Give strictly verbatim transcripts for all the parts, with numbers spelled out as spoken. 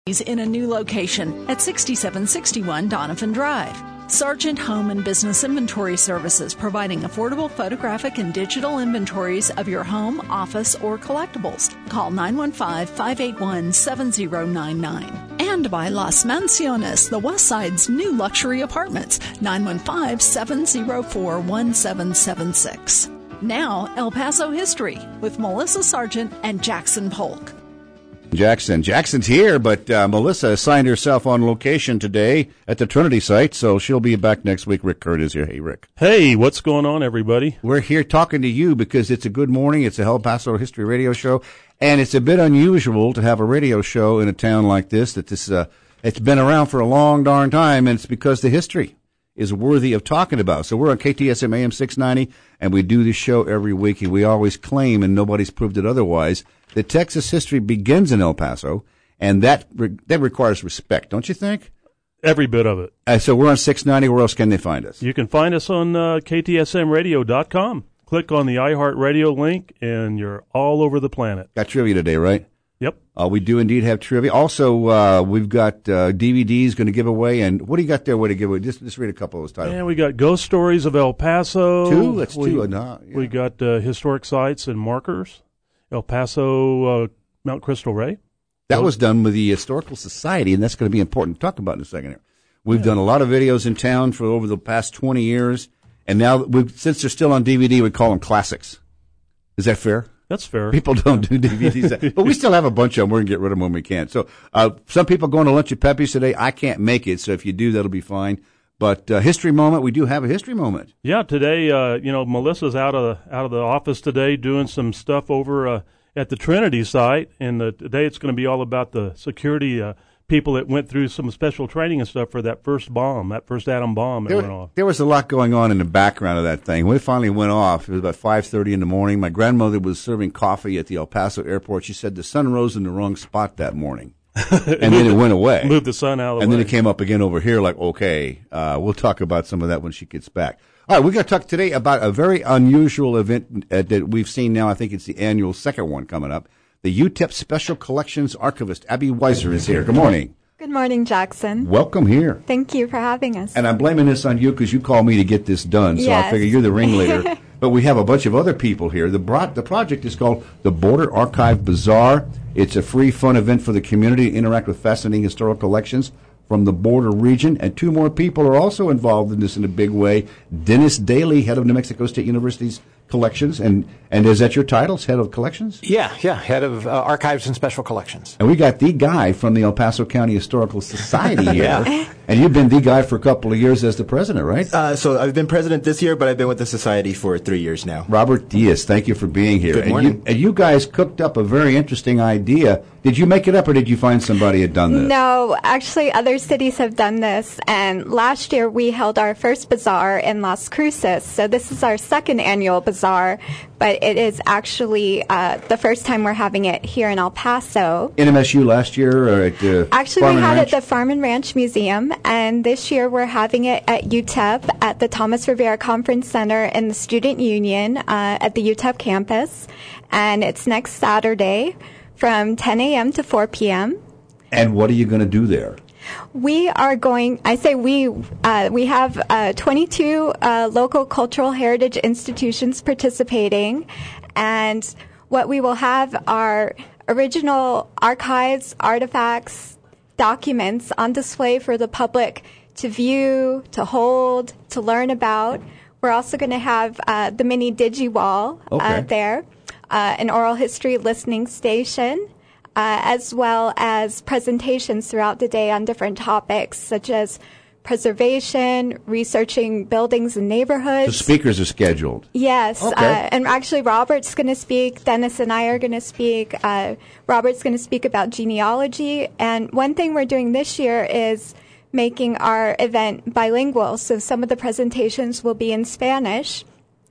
In a new location at sixty-seven sixty-one Donovan Drive. Sargent Home and Business Inventory Services, providing affordable photographic and digital inventories of your home, office, or collectibles. Call nine one five, five eight one, seven zero nine nine. And by Las Mansiones, the West Side's new luxury apartments, nine one five, seven zero four, one seven seven six. Now, El Paso History with Melissa Sargent and Jackson Polk. Jackson. Jackson's here, but uh, Melissa assigned herself on location today at the Trinity site, so she'll be back next week. Rick Curtis is here. Hey, Rick. Hey, what's going on, everybody? We're here talking to you because it's a good morning. It's a El Paso History radio show, and it's a bit unusual to have a radio show in a town like this. That this uh, it's been around for a long darn time, and it's because the history is worthy of talking about. So we're on K T S M A M six ninety, and we do this show every week, and we always claim, and nobody's proved it otherwise, that Texas history begins in El Paso, and that re- that requires respect, don't you think? Every bit of it. Uh, so we're on six ninety. Where else can they find us? You can find us on uh, K T S M radio dot com. Click on the iHeartRadio link, and you're all over the planet. Got trivia today, right? Yep. Uh, we do indeed have trivia. Also, uh, we've got uh, D V Ds going to give away. And what do you got there? What to give away? Just, just read a couple of those titles. And we got Ghost Stories of El Paso. Two? That's we, two. No, yeah. We got uh, Historic Sites and Markers. El Paso, uh, Mount Crystal Ray. That was done with the Historical Society, and that's going to be important to talk about in a second here. We've yeah. done a lot of videos in town for over the past twenty years, and now, we've, since they're still on D V D, we call them classics. Is that fair? That's fair. People don't do D V Ds. But we still have a bunch of them. We're going to get rid of them when we can. So uh, some people going to lunch at Pepe's today. I can't make it, so if you do, that'll be fine. But uh, history moment, we do have a history moment. Yeah, today, uh, you know, Melissa's out of the, out of the office today doing some stuff over uh, at the Trinity site, and the, today it's going to be all about the security uh, people that went through some special training and stuff for that first bomb, that first atom bomb that there, went off. There was a lot going on in the background of that thing. When it finally went off, it was about five thirty in the morning. My grandmother was serving coffee at the El Paso airport. She said the sun rose in the wrong spot that morning. And then it went away. Moved the sun out of the And way. then it came up again over here like, okay, uh, we'll talk about some of that when she gets back. All right, we're going to talk today about a very unusual event uh, that we've seen now. I think it's the annual second one coming up. The U T E P Special Collections Archivist, Abby Weiser, is here. Good morning. Good morning, Jackson. Welcome here. Thank you for having us. And I'm blaming this on you because you called me to get this done, so yes. I figure you're the ringleader. But we have a bunch of other people here. The, bro- the project is called the Border Archive Bazaar. It's a free, fun event for the community to interact with fascinating historical collections from the border region. And two more people are also involved in this in a big way. Dennis Daly, head of New Mexico State University's collections. And, and is that your title, head of collections? Yeah, yeah, head of uh, archives and special collections. And we got the guy from the El Paso County Historical Society here. Yeah. And you've been the guy for a couple of years as the president, right? Uh, so I've been president this year, but I've been with the society for three years now. Robert Diaz, thank you for being here. Good morning. And you, and you guys cooked up a very interesting idea. Did you make it up, or did you find somebody had done this? No, actually, other cities have done this. And last year, we held our first bazaar in Las Cruces. So this is our second annual bazaar, but it is actually uh, the first time we're having it here in El Paso. N M S U last year, or at the Actually, Farm we and had Ranch? it at the Farm and Ranch Museum, and this year we're having it at U T E P at the Thomas Rivera Conference Center in the Student Union uh, at the U T E P campus. And it's next Saturday from ten a.m. to four p.m. And what are you going to do there? We are going, I say we, uh, we have uh, twenty-two uh, local cultural heritage institutions participating, and what we will have are original archives, artifacts, documents on display for the public to view, to hold, to learn about. We're also going to have uh, the mini DigiWall Okay. uh, there, uh, an oral history listening station, Uh, as well as presentations throughout the day on different topics such as preservation, researching buildings and neighborhoods. The speakers are scheduled. Yes, Okay. uh, and actually Robert's going to speak, Dennis and I are going to speak. Uh, Robert's going to speak about genealogy. And one thing we're doing this year is making our event bilingual, so some of the presentations will be in Spanish.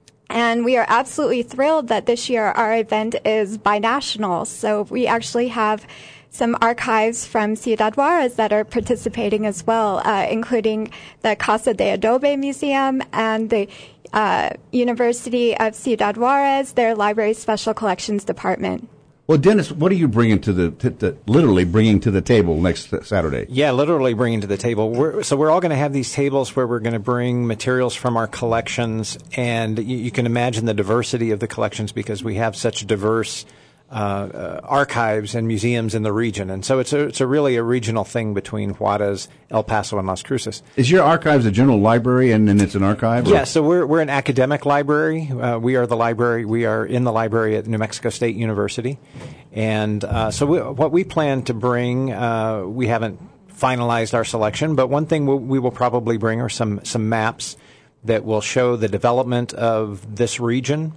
And we are absolutely thrilled that this year our event is binational. So we actually have some archives from Ciudad Juarez that are participating as well, uh, including the Casa de Adobe Museum and the uh, University of Ciudad Juarez, their Library Special Collections Department. Well, Dennis, what are you bringing to the, to, to literally bringing to the table next Saturday? Yeah, literally bringing to the table. We're, so we're all going to have these tables where we're going to bring materials from our collections, and you, you can imagine the diversity of the collections because we have such diverse uh, uh, archives and museums in the region. And so it's a, it's a really a regional thing between Juarez, El Paso, and Las Cruces. Is your archives a general library and then it's an archive? Or? Yeah, so we're we're an academic library. Uh, we are the library. We are in the library at New Mexico State University. And uh, so we, what we plan to bring, uh, we haven't finalized our selection, but one thing we, we will probably bring are some, some maps that will show the development of this region.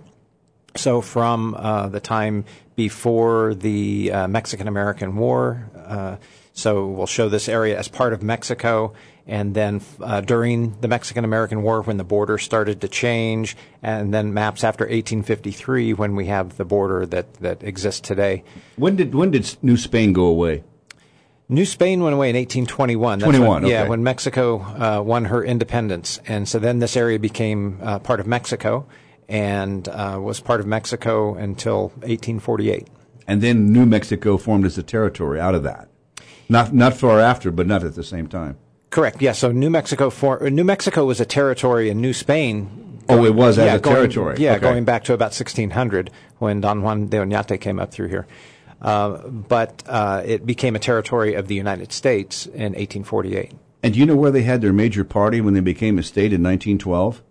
So from uh, the time before the uh, Mexican-American War, uh, so we'll show this area as part of Mexico, and then uh, during the Mexican-American War when the border started to change, and then maps after eighteen fifty-three when we have the border that, that exists today. When did when did New Spain go away? New Spain went away in eighteen twenty-one. That's twenty-one, when, yeah, okay. when Mexico uh, won her independence. And so then this area became uh, part of Mexico and uh, was part of Mexico until eighteen forty-eight. And then New Mexico formed as a territory out of that. Not not far after, but not at the same time. Correct. Yeah. So New Mexico for New Mexico was a territory in New Spain. Oh, it was as yeah, a going, territory. Yeah, okay. going back to about sixteen hundred when Don Juan de Oñate came up through here. Uh, but uh, it became a territory of the United States in eighteen forty-eight. And do you know where they had their major party when they became a state in nineteen twelve?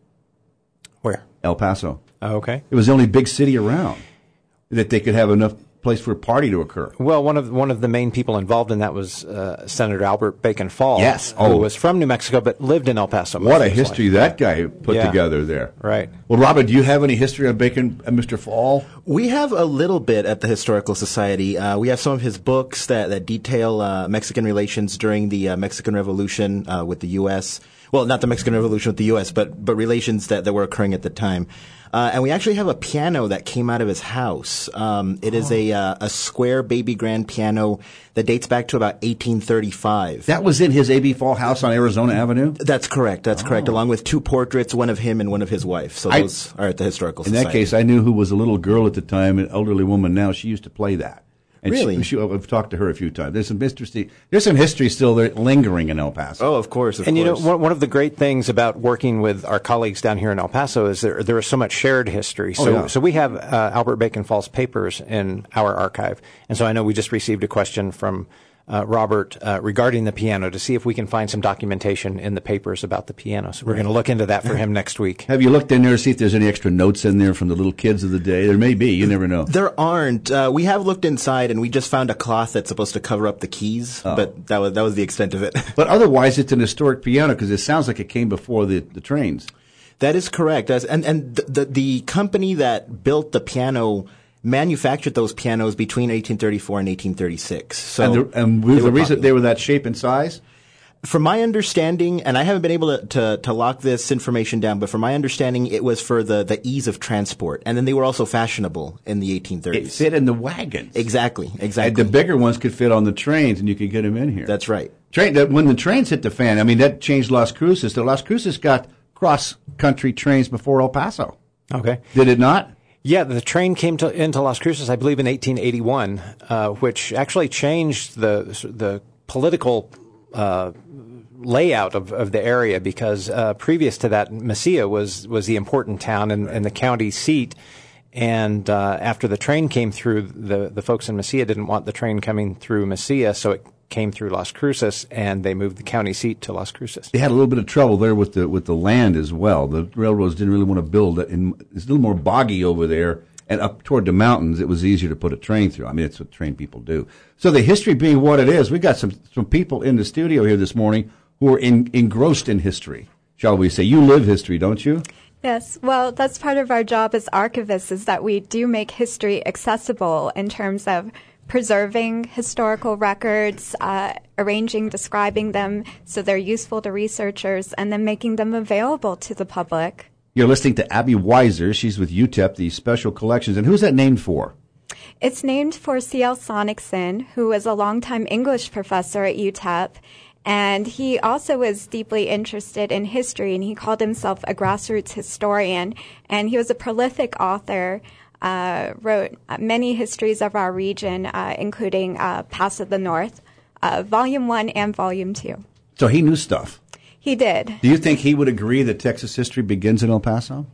Where? El Paso. Oh, okay. It was the only big city around that they could have enough place for a party to occur. Well, one of one of the main people involved in that was uh, Senator Albert Bacon Fall. Yes. Who Oh. was from New Mexico but lived in El Paso. most What a of his history life. that guy put Yeah. together there. Right. Well, Robert, do you have any history on Bacon and Mister Fall? We have a little bit at the Historical Society. Uh, we have some of his books that, that detail uh, Mexican relations during the uh, Mexican Revolution uh, with the U S Well, not the Mexican Revolution with the U S, but but relations that, that were occurring at the time. Uh, and we actually have a piano that came out of his house. Um, it is a uh, a square baby grand piano that dates back to about eighteen thirty-five. That was in his A B Fall house on Arizona Avenue? That's correct. That's correct. Along with two portraits, one of him and one of his wife. So I- those are at the Historical In Society. that case, I knew who was a little girl at the time, an elderly woman now. She used to play that. And Really? She, she, I've talked to her a few times. There's some history. There's some history still there lingering in El Paso. Oh, of course, of And you know, course. one, one of the great things about working with our colleagues down here in El Paso is there there is so much shared history. So Oh, yeah. so we have uh, Albert Bacon Fall's papers in our archive, and so I know we just received a question from uh, Robert uh, regarding the piano to see if we can find some documentation in the papers about the piano. So we're going to look into that for him next week. Have you looked in there to see if there's any extra notes in there from the little kids of the day? There may be. You never know. There aren't. Uh, we have looked inside, and we just found a cloth that's supposed to cover up the keys, Oh. but that was that was the extent of it. But otherwise, it's an historic piano because it sounds like it came before the, the trains. That is correct. As, and and the, the the company that built the piano manufactured those pianos between eighteen thirty-four and eighteen thirty-six. So and the, and they the were reason popular. they were that shape and size? From my understanding, and I haven't been able to, to, to lock this information down, but from my understanding, it was for the, the ease of transport. And then they were also fashionable in the eighteen It thirties. fit in the wagons. Exactly, And exactly. the bigger ones could fit on the trains, and you could get them in here. That's right. Train, that, when the trains hit the fan, I mean, that changed Las Cruces. The Las Cruces got cross-country trains before El Paso. Okay. Did it not? Yeah, the train came to, into Las Cruces, I believe, in eighteen eighty-one, uh, which actually changed the the political uh, layout of, of the area because uh, previous to that, Mesilla was was the important town and, and the county seat. And uh, after the train came through, the the folks in Mesilla didn't want the train coming through Mesilla, so it came through Las Cruces, and they moved the county seat to Las Cruces. They had a little bit of trouble there with the with the land as well. The railroads didn't really want to build it, and it's a little more boggy over there. And up toward the mountains, it was easier to put a train through. I mean, it's what train people do. So the history being what it is, we got some some people in the studio here this morning who are in, engrossed in history, shall we say? You live history, don't you? Yes, well, that's part of our job as archivists is that we do make history accessible in terms of preserving historical records, uh, arranging, describing them so they're useful to researchers, and then making them available to the public. You're listening to Abby Weiser. She's with U T E P, the Special Collections. And who's that named for? It's named for C L Sonicson, who was a longtime English professor at U T E P. And he also was deeply interested in history, and he called himself a grassroots historian. And he was a prolific author. uh, wrote many histories of our region, uh, including uh, Pass of the North, uh, Volume one and Volume two. So he knew stuff. He did. Do you think he would agree that Texas history begins in El Paso?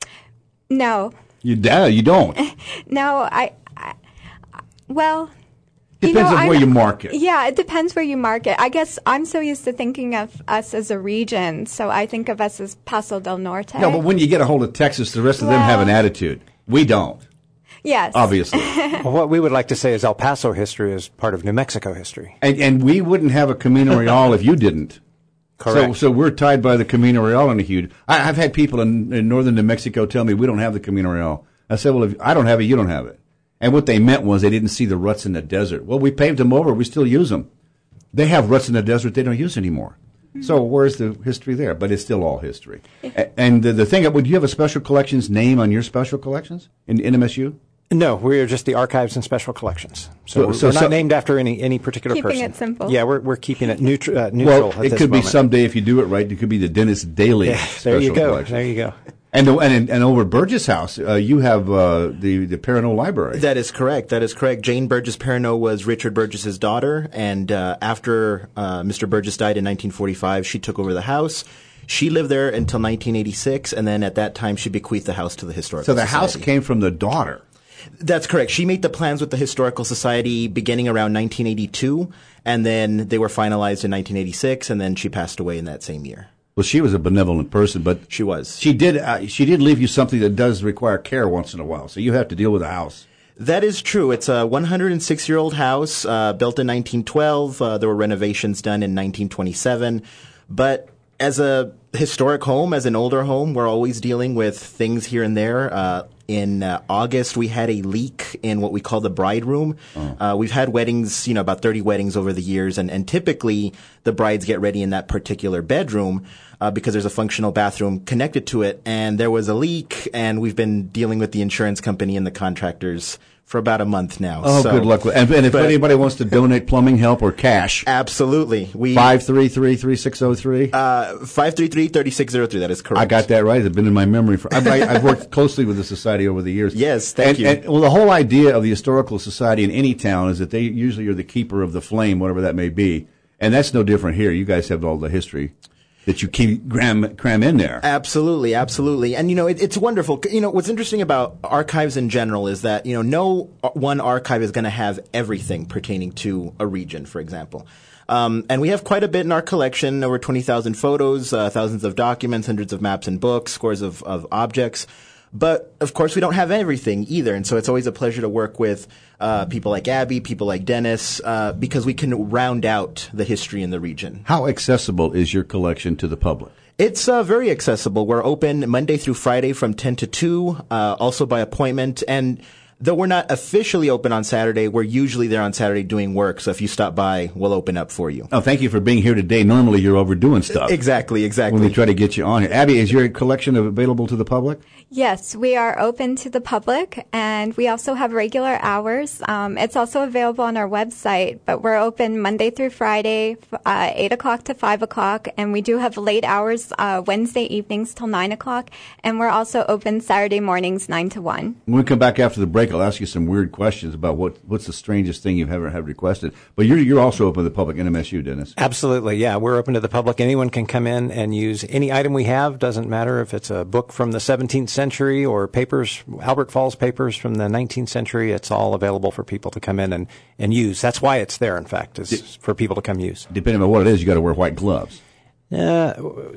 No. You, uh, you don't? No, I, I well... Depends you know, on where I'm, you mark it. Yeah, it depends where you mark it. I guess I'm so used to thinking of us as a region, so I think of us as Paso del Norte. No, but when you get a hold of Texas, the rest of well, them have an attitude. We don't. Yes. Obviously. Well, what we would like to say is El Paso history is part of New Mexico history. And, and we wouldn't have a Camino Real if you didn't. Correct. So, so we're tied by the Camino Real in a huge... I, I've had people in, in northern New Mexico tell me we don't have the Camino Real. I said, well, if I don't have it, you don't have it. And what they meant was they didn't see the ruts in the desert. Well, we paved them over. We still use them. They have ruts in the desert they don't use anymore. Mm-hmm. So where's the history there? But it's still all history. A- and the, the thing, would you have a special collections name on your special collections in, in M S U? No, we are just the Archives and Special Collections. So, So- we're, so- we're not so- named after any, any particular Keeping person. it simple. Yeah, we're we're keeping it neutral. Uh, neutral Well, at it this could be moment. someday if you do it right. It could be the Dennis Daly Yeah, Special there you go. Collections. There you go. And, the, and, and over at Burgess House, uh, you have uh, the, the Perrineau Library. That is correct. That is correct. Jane Burgess Perrineau was Richard Burgess's daughter, and uh, after uh, Mister Burgess died in nineteen forty-five, she took over the house. She lived there until nineteen eighty-six, and then at that time, she bequeathed the house to the Historical So the Society. house came from the daughter. That's correct. She made the plans with the Historical Society beginning around nineteen eighty-two, and then they were finalized in nineteen eighty-six, and then she passed away in that same year. Well, she was a benevolent person, but She was. she did uh, she did leave you something that does require care once in a while. So you have to deal with a house. That is true. It's a one hundred six-year-old house uh, built in nineteen twelve. Uh, there were renovations done in nineteen twenty-seven. But as a historic home, as an older home, we're always dealing with things here and there. Uh, in uh, August, we had a leak in what we call the bride room. Oh. Uh, we've had weddings, you know, about thirty weddings over the years, and, and typically the brides get ready in that particular bedroom uh, because there's a functional bathroom connected to it. And there was a leak, and we've been dealing with the insurance company and the contractors for about a month now. Oh, so, good luck with. And, and if but- anybody wants to donate plumbing help or cash, Absolutely. We five three three three six zero three. uh five three three, three six zero three. That is correct. I got that right. It's been in my memory for. I've, I, I've worked closely with the society over the years. Yes, thank and, you. And, well, the whole idea of the historical society in any town is that they usually are the keeper of the flame, whatever that may be, and that's no different here. You guys have all the history that you keep cram, cram in there. Absolutely, absolutely. And, you know, it, it's wonderful. You know, what's interesting about archives in general is that, you know, no one archive is going to have everything pertaining to a region, for example. Um, and we have quite a bit in our collection, over twenty thousand photos, uh, thousands of documents, hundreds of maps and books, scores of, of objects. But, of course, we don't have everything either. And so it's always a pleasure to work with uh, people like Abby, people like Dennis, uh, because we can round out the history in the region. How accessible is your collection to the public? It's uh, very accessible. We're open Monday through Friday from ten to two, uh, also by appointment. And though we're not officially open on Saturday, we're usually there on Saturday doing work. So if you stop by, we'll open up for you. Oh, thank you for being here today. Normally you're overdoing stuff. Exactly, exactly. When we try to get you on here. Abby, is your collection available to the public? Yes, we are open to the public, and we also have regular hours. Um, it's also available on our website, but we're open Monday through Friday, uh, eight o'clock to five o'clock, and we do have late hours uh, Wednesday evenings till nine o'clock, and we're also open Saturday mornings, nine to one. When we come back after the break, I'll ask you some weird questions about what, what's the strangest thing you've ever had requested. But you're, you're also open to the public in M S U, Dennis. Absolutely, yeah. We're open to the public. Anyone can come in and use any item we have. Doesn't matter if it's a book from the seventeenth century or papers, Albert Falls papers from the nineteenth century. It's all available for people to come in and, and use. That's why it's there, in fact, is for people to come use. Depending on what it is, you got to wear white gloves. Uh,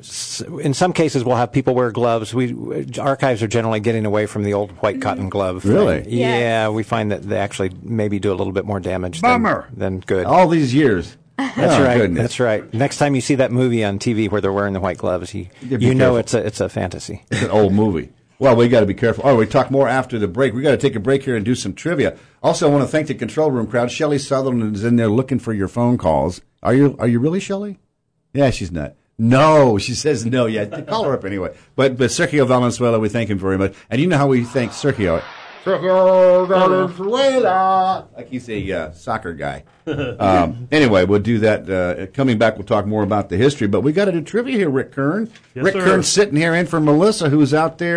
in some cases, we'll have people wear gloves. We archives are generally getting away from the old white cotton glove. Really? thing. Yes. Yeah, we find that they actually maybe do a little bit more damage Bummer. than, than good. All these years. That's Oh, right. goodness. That's right. Next time you see that movie on T V where they're wearing the white gloves, you, Yeah, be you know careful. it's a it's a fantasy. It's an old movie. Well, we got to be careful. Oh, we talk more after the break. We got to take a break here and do some trivia. Also, I want to thank the control room crowd. Shelley Sutherland is in there looking for your phone calls. Are you? Are you really Shelley? Yeah, she's not. No, she says no. Yeah, call her up anyway. But but Sergio Valenzuela, we thank him very much. And you know how we thank Sergio? Sergio Valenzuela, like he's a uh, soccer guy. Um, anyway, we'll do that. Uh, coming back, we'll talk more about the history. But we got to do trivia here, Rick Kern. Yes, Rick sir. Kern's sitting here in for Melissa, who's out there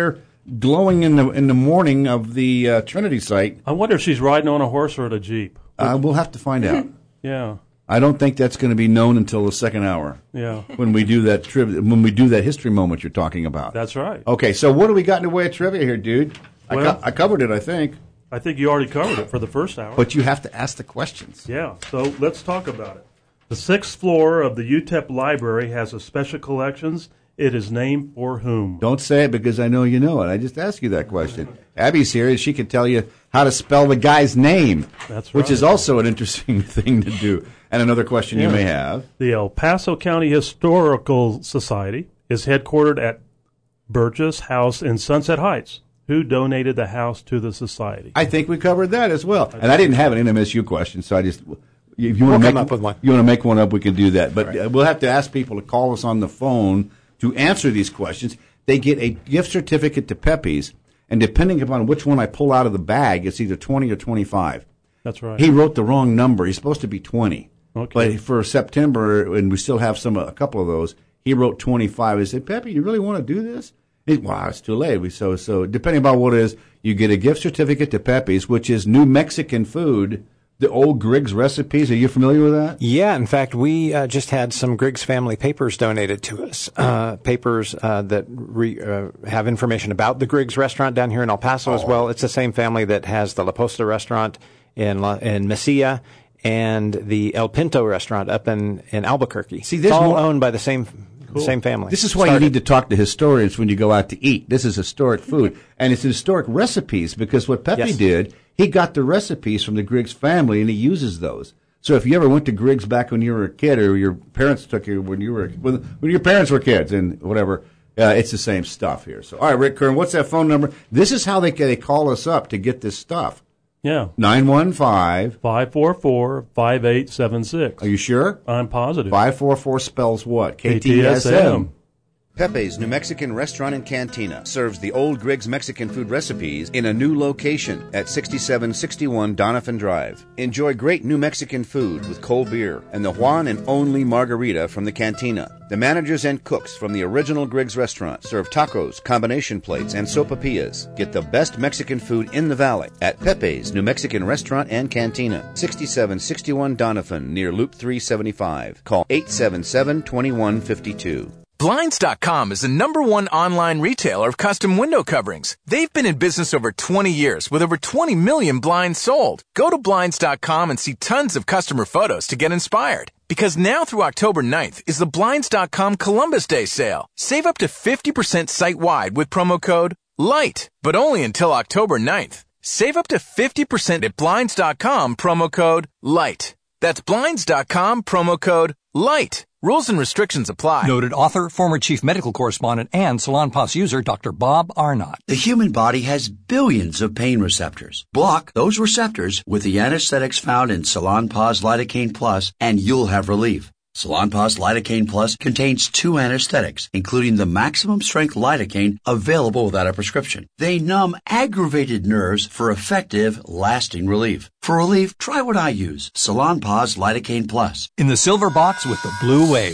glowing in the in the morning of the uh, Trinity site. I wonder if she's riding on a horse or at a Jeep. Uh, we'll have to find out. Yeah. I don't think that's going to be known until the second hour. Yeah. When we do that trivia, when we do that history moment you're talking about. That's right. Okay, so what do we got in the way of trivia here, dude? I, Well- co- I covered it, I think. I think you already covered it for the first hour. But you have to ask the questions. Yeah, so let's talk about it. The sixth floor of the U T E P library has a special collections. It is named for whom? Don't say it because I know you know it. I just asked you that question. Abby's here, and she can tell you how to spell the guy's name. That's Which right. is also an interesting thing to do. And another question you Yeah. may have. The El Paso County Historical Society is headquartered at Burgess House in Sunset Heights. Who donated the house to the society? I think we covered that as well. And I didn't have an N M S U question, so I just... If you want We'll to come make up with one. You want to make one up, we can do that. But uh, we'll have to ask people to call us on the phone to answer these questions. They get a gift certificate to Pepe's, and depending upon which one I pull out of the bag, it's either twenty or twenty-five. That's right. He wrote the wrong number. He's supposed to be twenty. Okay. But for September, and we still have some a couple of those, he wrote twenty-five. I said, Pepe, you really want to do this? He, wow, it's too late. We so so depending upon what it is, you get a gift certificate to Pepe's, which is New Mexican food. The old Griggs recipes. Are you familiar with that? Yeah, in fact, we uh, just had some Griggs family papers donated to us. Uh, papers uh, that re, uh, have information about the Griggs restaurant down here in El Paso as well. It's the same family that has the La Posta restaurant in La, in Mesilla and the El Pinto restaurant up in, in Albuquerque. See, it's there's all more- owned by the same same family. This is why Started- you need to talk to historians when you go out to eat. This is historic food, and it's historic recipes because what Pepe Yes. did, he got the recipes from the Griggs family, and he uses those. So if you ever went to Griggs back when you were a kid, or your parents took you when you were when, when your parents were kids, and whatever, uh, it's the same stuff here. So, all right, Rick Kern, what's that phone number? This is how they they call us up to get this stuff. Yeah. Nine one five. five four four, five eight seven six. Are you sure? I'm positive. Five four four spells what? K T S M. Pepe's New Mexican Restaurant and Cantina serves the old Griggs Mexican food recipes in a new location at sixty-seven sixty-one Doniphan Drive. Enjoy great New Mexican food with cold beer and the Juan and only margarita from the Cantina. The managers and cooks from the original Griggs restaurant serve tacos, combination plates, and sopapillas. Get the best Mexican food in the valley at Pepe's New Mexican Restaurant and Cantina, sixty-seven sixty-one Doniphan near Loop three seventy-five. Call eight seven seven, two one five two. Blinds dot com is the number one online retailer of custom window coverings. They've been in business over twenty years with over twenty million blinds sold. Go to Blinds dot com and see tons of customer photos to get inspired. Because now through October ninth is the Blinds dot com Columbus Day sale. Save up to fifty percent site-wide with promo code LIGHT, but only until October ninth. Save up to fifty percent at Blinds dot com, promo code LIGHT. That's Blinds dot com, promo code LIGHT. Rules and restrictions apply. Noted author, former chief medical correspondent, and Salon Pass user Doctor Bob Arnott. The human body has billions of pain receptors. Block those receptors with the anesthetics found in Salon Pass Lidocaine Plus, and you'll have relief. Salon Pass Lidocaine Plus contains two anesthetics, including the maximum strength lidocaine available without a prescription. They numb aggravated nerves for effective, lasting relief. For relief, try what I use, Salon Pass Lidocaine Plus. In the silver box with the blue wave.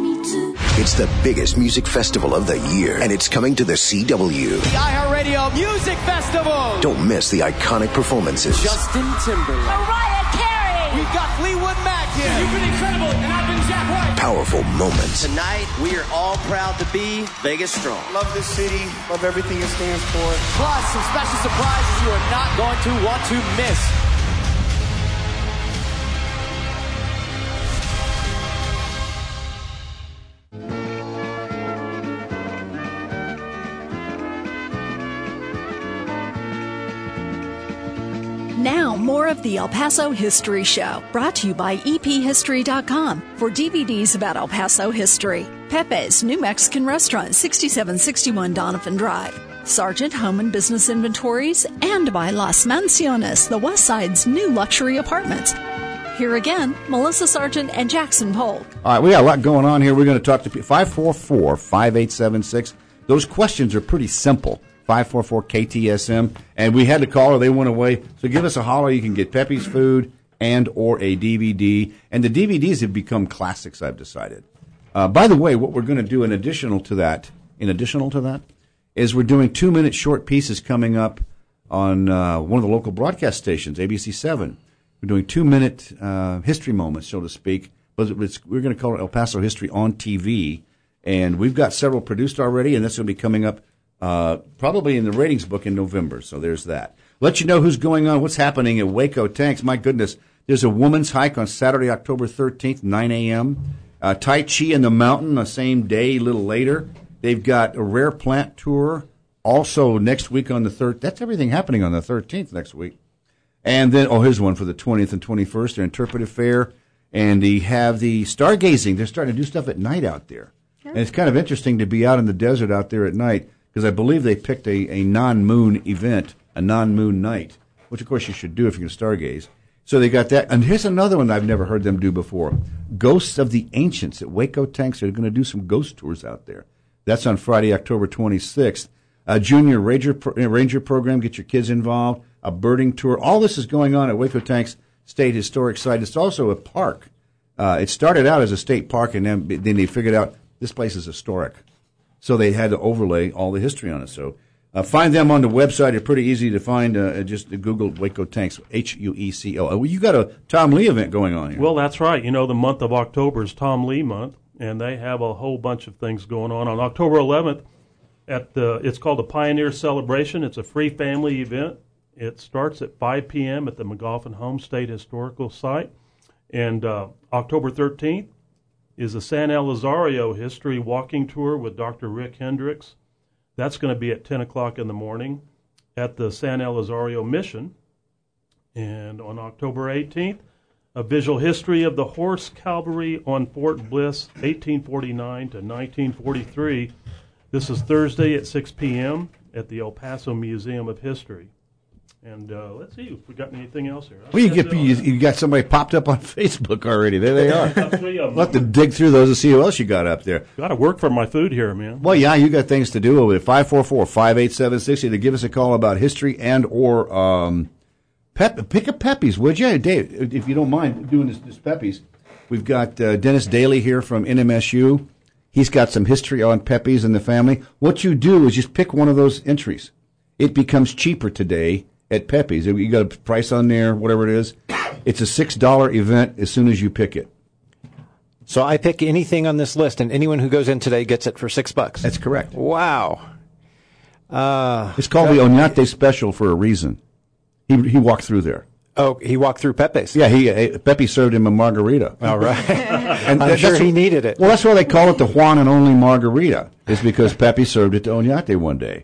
It's the biggest music festival of the year, and it's coming to the C W. The iHeartRadio Music Festival. Don't miss the iconic performances. Justin Timberlake. Mariah Carey. We've got Fleetwood Mac here. You've been incredible, and I've been Jack White. Powerful moments. Tonight, we are all proud to be Vegas Strong. Love this city. Love everything it stands for. Plus, some special surprises you are not going to want to miss. Now, more of the El Paso History Show, brought to you by E P history dot com for D V Ds about El Paso history. Pepe's New Mexican Restaurant, sixty-seven sixty-one Doniphan Drive. Sargent Home and Business Inventories, and by Las Mansiones, the West Side's new luxury apartments. Here again, Melissa Sargent and Jackson Polk. All right, we got a lot going on here. We're going to talk to people. five four four, five eight seven six. Those questions are pretty simple. five four four K T S M. And we had to call her. They went away. So give us a holler. You can get Pepe's food and or a D V D. And the D V Ds have become classics, I've decided. Uh, by the way, what we're going to do in additional to that, in additional to that, is we're doing two-minute short pieces coming up on uh, one of the local broadcast stations, A B C seven. We're doing two-minute uh, history moments, so to speak, but it's, we're going to call it El Paso History on T V, and we've got several produced already, and that's going to be coming up uh, probably in the ratings book in November, so there's that. Let you know who's going on, what's happening at Waco Tanks. My goodness, there's a woman's hike on Saturday, October thirteenth, nine a.m., uh, Tai Chi in the mountain the same day, a little later. They've got a rare plant tour also next week on the third. That's everything happening on the thirteenth next week. And then, oh, here's one for the twentieth and twenty-first, their interpretive fair. And they have the stargazing. They're starting to do stuff at night out there. Sure. And it's kind of interesting to be out in the desert out there at night because I believe they picked a, a non-moon event, a non-moon night, which, of course, you should do if you're going to stargaze. So they got that. And here's another one I've never heard them do before. Ghosts of the Ancients at Waco Tanks. They're going to do some ghost tours out there. That's on Friday, October twenty-sixth. A junior ranger, ranger program, get your kids involved. A birding tour. All this is going on at Waco Tanks State Historic Site. It's also a park. Uh, it started out as a state park, and then, then they figured out this place is historic. So they had to overlay all the history on it. So uh, find them on the website. They're pretty easy to find. Uh, just Google Waco Tanks, H U E C O. Uh, well, you got a Tom Lee event going on here. Well, that's right. You know, the month of October is Tom Lee month, and they have a whole bunch of things going on. On October eleventh, at the it's called the Pioneer Celebration. It's a free family event. It starts at five p.m. at the McGoffin Home State Historical Site. And uh, October thirteenth is the San Elizario History Walking Tour with Doctor Rick Hendricks. That's going to be at ten o'clock in the morning at the San Elizario Mission. And on October eighteenth, a visual history of the horse cavalry on Fort Bliss, eighteen forty-nine to nineteen forty-three. This is Thursday at six p.m. at the El Paso Museum of History. And uh, let's see if we got anything else here. Well, you get you, you got somebody popped up on Facebook already. There they are. We'll have to dig through those and see who else you got up there. Got to work for my food here, man. Well, yeah, you got things to do over there. five four four, five eight seven, six zero to give us a call about history and or um, pep, pick up Pepe's, would you? Dave, if you don't mind doing this, this Pepe's. We've got uh, Dennis Daly here from N M S U. He's got some history on Pepe's and the family. What you do is just pick one of those entries. It becomes cheaper today at Pepe's. You got a price on there, whatever it is. It's a six dollar event as soon as you pick it. So I pick anything on this list, and anyone who goes in today gets it for six bucks. That's correct. Wow. Uh, it's called the Oñate Special for a reason. He he walked through there. Oh, he walked through Pepe's. Yeah, he uh, Pepe served him a margarita. All right. And I'm sure he needed it. Well, that's why they call it the Juan and Only Margarita, is because Pepe served it to Oñate one day.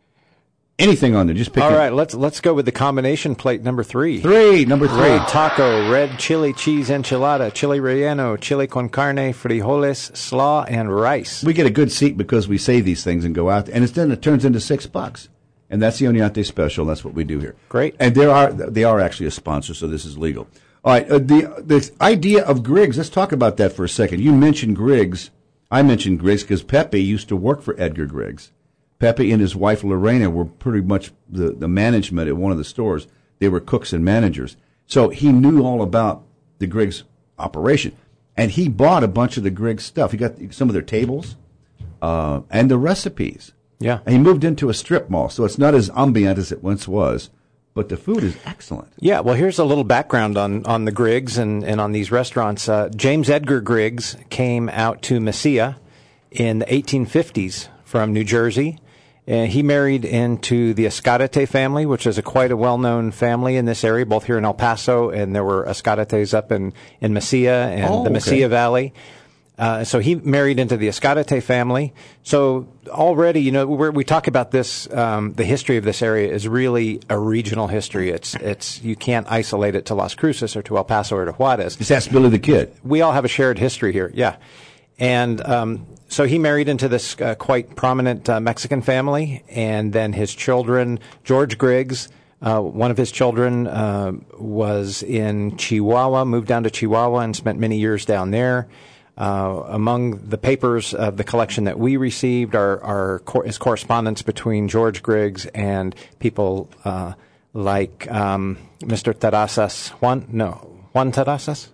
Anything on there, just pick All it. right, let's let's go with the combination plate number three. Three, number three. Red taco, red chili cheese enchilada, chili relleno, chili con carne, frijoles, slaw, and rice. We get a good seat because we say these things and go out, and it's then it turns into six bucks. And that's the Oñate Special. That's what we do here. Great. And there are they are actually a sponsor, so this is legal. All right, uh, the the idea of Griggs. Let's talk about that for a second. You mentioned Griggs. I mentioned Griggs because Pepe used to work for Edgar Griggs. Pepe and his wife Lorena were pretty much the, the management at one of the stores. They were cooks and managers. So he knew all about the Griggs operation. And he bought a bunch of the Griggs stuff. He got some of their tables uh, and the recipes. Yeah. And he moved into a strip mall, so it's not as ambient as it once was. But the food is excellent. Yeah, well, here's a little background on, on the Griggs and, and on these restaurants. Uh, James Edgar Griggs came out to Mesilla in the eighteen fifties from New Jersey. And he married into the Escarate family, which is a quite a well-known family in this area, both here in El Paso, and there were Escarates up in, in Mesilla and oh, the okay. Mesilla Valley. Uh, so he married into the Escarate family. So already, you know, we're, we talk about this, um, the history of this area is really a regional history. It's, it's, you can't isolate it to Las Cruces or to El Paso or to Juarez. Just ask Billy the Kid. We all have a shared history here, yeah. And um, so he married into this uh, quite prominent uh, Mexican family, and then his children, George Griggs, uh, one of his children uh, was in Chihuahua, moved down to Chihuahua and spent many years down there. Uh, among the papers of the collection that we received are, are cor- is correspondence between George Griggs and people uh, like um, Mister Terrazas, Juan, no, Juan Terrazas?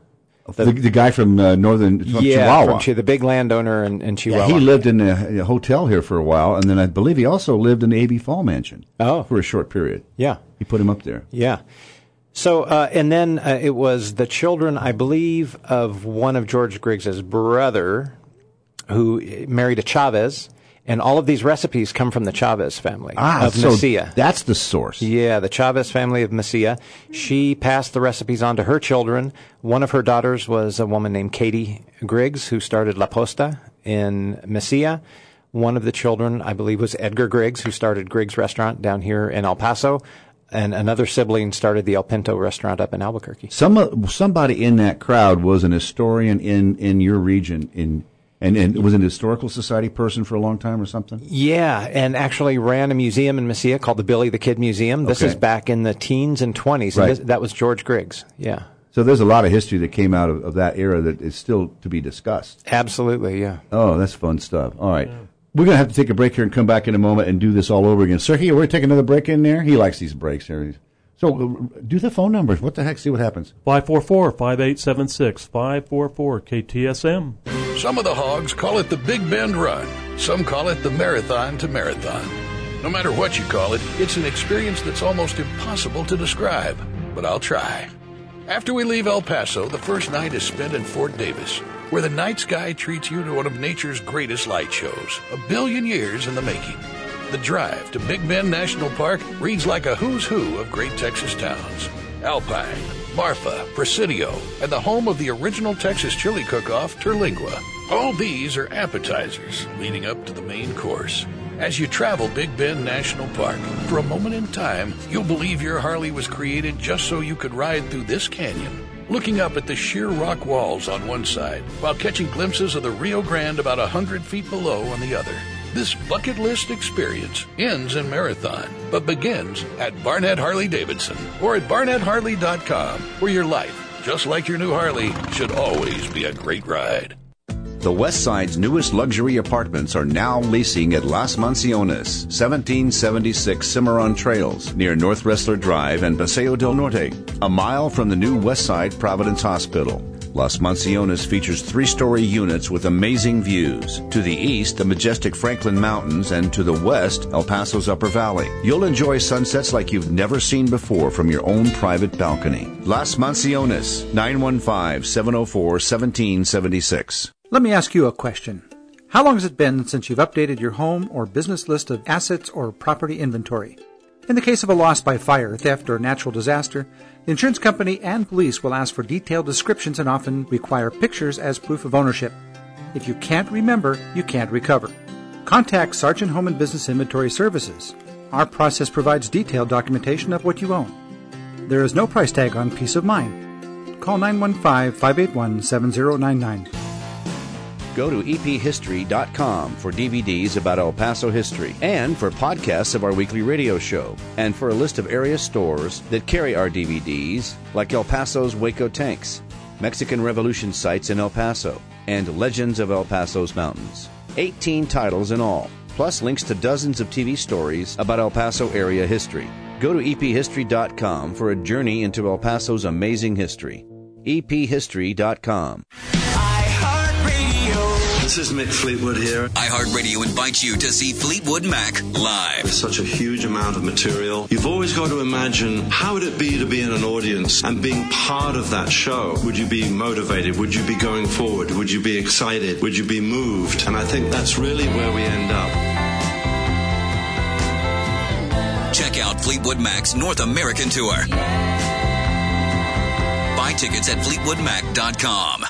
The, the, the guy from uh, northern from yeah, Chihuahua. From Ch- the big landowner in, in Chihuahua. Yeah, he lived in a, a hotel here for a while, and then I believe he also lived in the A B Fall Mansion oh. for a short period. Yeah. He put him up there. Yeah. So, uh, and then uh, it was the children, I believe, of one of George Griggs's brother who married a Chavez. And all of these recipes come from the Chavez family ah, of so Mesilla. That's the source. Yeah, the Chavez family of Mesilla. She passed the recipes on to her children. One of her daughters was a woman named Katie Griggs, who started La Posta in Mesilla. One of the children, I believe, was Edgar Griggs, who started Griggs Restaurant down here in El Paso. And another sibling started the El Pinto restaurant up in Albuquerque. Some Somebody in that crowd was an historian in, in your region in And, and was an historical society person for a long time or something? Yeah, and actually ran a museum in Mesilla called the Billy the Kid Museum. This okay. is back in the teens and twenties. Right. And this, that was George Griggs, yeah. So there's a lot of history that came out of, of that era that is still to be discussed. Absolutely, yeah. Oh, that's fun stuff. All right. Yeah. We're going to have to take a break here and come back in a moment and do this all over again. Sergey, we're going to take another break in there? He likes these breaks here. So uh, do the phone numbers. What the heck? See what happens. five four four, five eight seven six, five four four K T S M. Some of the hogs call it the Big Bend Run. Some call it the Marathon to Marathon. No matter what you call it, it's an experience that's almost impossible to describe. But I'll try. After we leave El Paso, the first night is spent in Fort Davis, where the night sky treats you to one of nature's greatest light shows, a billion years in the making. The drive to Big Bend National Park reads like a who's who of great Texas towns. Alpine, Marfa, Presidio, and the home of the original Texas chili cook-off, Terlingua. All these are appetizers leading up to the main course. As you travel Big Bend National Park, for a moment in time, you'll believe your Harley was created just so you could ride through this canyon, looking up at the sheer rock walls on one side, while catching glimpses of the Rio Grande about a hundred feet below on the other. This bucket list experience ends in Marathon, but begins at Barnett Harley Davidson or at barnett harley dot com, where your life, just like your new Harley, should always be a great ride. The West Side's newest luxury apartments are now leasing at Las Mansiones, seventeen seventy-six Cimarron Trails, near North Wrestler Drive and Paseo del Norte, a mile from the new West Side Providence Hospital. Las Mansiones features three-story units with amazing views. To the east, the majestic Franklin Mountains, and to the west, El Paso's Upper Valley. You'll enjoy sunsets like you've never seen before from your own private balcony. Las Mansiones, nine one five, seven oh four, one seven seven six. Let me ask you a question. How long has it been since you've updated your home or business list of assets or property inventory? In the case of a loss by fire, theft, or natural disaster, the insurance company and police will ask for detailed descriptions and often require pictures as proof of ownership. If you can't remember, you can't recover. Contact Sargent Home and Business Inventory Services. Our process provides detailed documentation of what you own. There is no price tag on peace of mind. Call nine one five, five eight one, seven zero nine nine. Go to e p history dot com for D V Ds about El Paso history and for podcasts of our weekly radio show, and for a list of area stores that carry our D V Ds, like El Paso's Waco Tanks, Mexican Revolution sites in El Paso, and Legends of El Paso's Mountains. eighteen titles in all, plus links to dozens of T V stories about El Paso area history. Go to e p history dot com for a journey into El Paso's amazing history. e p history dot com. This is Mick Fleetwood here. iHeartRadio invites you to see Fleetwood Mac live. There's such a huge amount of material. You've always got to imagine, how would it be to be in an audience and being part of that show? Would you be motivated? Would you be going forward? Would you be excited? Would you be moved? And I think that's really where we end up. Check out Fleetwood Mac's North American Tour. Buy tickets at fleetwood mac dot com.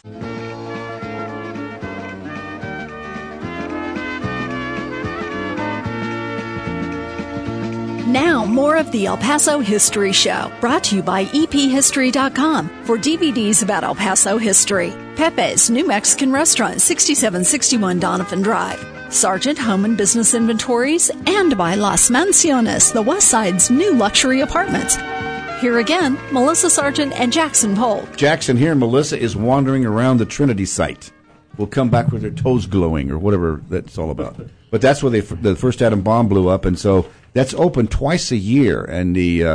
Now, more of the El Paso History Show, brought to you by e p history dot com for D V Ds about El Paso history. Pepe's New Mexican Restaurant, sixty-seven sixty-one Donovan Drive. Sargent Home and Business Inventories, and by Las Mansiones, the West Side's new luxury apartments. Here again, Melissa Sargent and Jackson Polk. Jackson here. Melissa is wandering around the Trinity site. We'll come back with her toes glowing or whatever that's all about. But that's where they, the first atom bomb blew up, and so that's open twice a year. And the uh,